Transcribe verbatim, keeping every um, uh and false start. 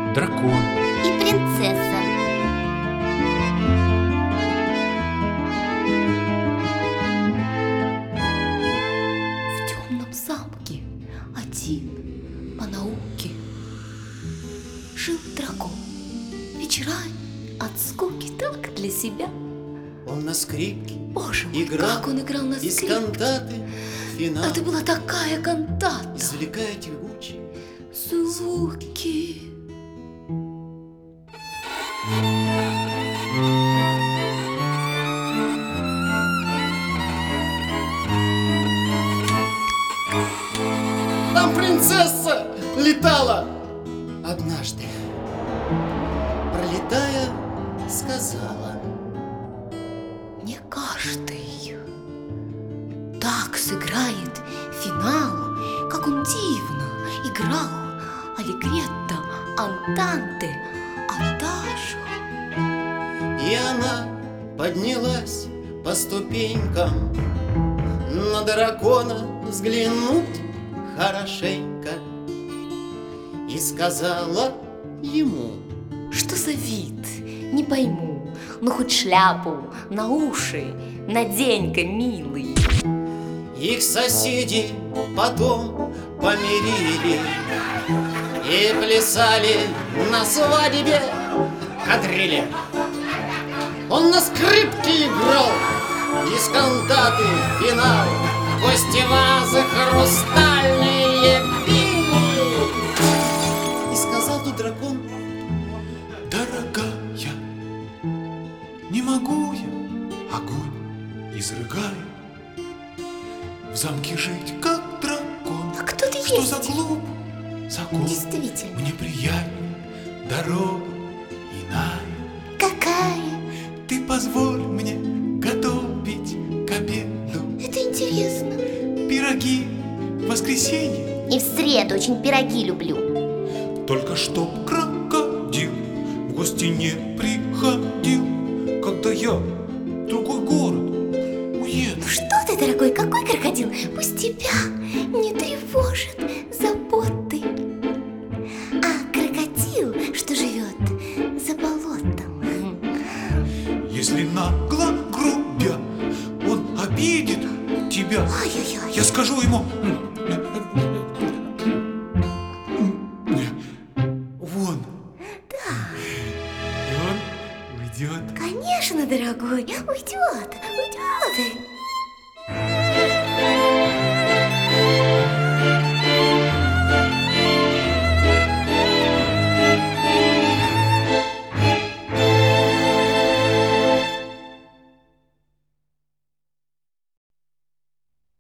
дракон и принцесса. В темном замке один по науке жил дракон. Вечерами от скуки так для себя. Он на скрипке Боже мой, играл, как он играл на из скрипке. кантаты финал, Это была такая кантата. извлекая тягучие Звуки. Там принцесса летала однажды, пролетая, сказала: Не каждый так сыграет финал, как он дивно играл аллегретто, антанте, адажио. и она поднялась по ступенькам, на дракона взглянуть хорошенько, и сказала ему: Что за вид? Не пойму. Ну хоть шляпу на уши надень-ка, милый. их соседи потом помирили и плясали на свадьбе кадрили. Он на скрипке играл, из кантаты финал, гости вазы хрустальные пили. И сказал тут дракон: дорогая, не могу я, огонь изрыгаю, в замке жить, как дракон. А кто ты Что есть? за глуп закон? Действительно. Мне приятнее дорога иная. Какая? Ты позволь мне готовить к обеду Это интересно. пироги в воскресенье. И в среду очень пироги люблю. Только чтоб крокодил в гости не приходил, когда я в другой город уеду. Ну что ты, дорогой, какой крокодил? Пусть тебя не тревожит заботы. А крокодил, что живет за болотом. Если нагло грубя он обидит тебя, Ай-яй-яй. я скажу ему: вон. Да, И он уйдет. конечно, дорогой, уйдет, уйдет.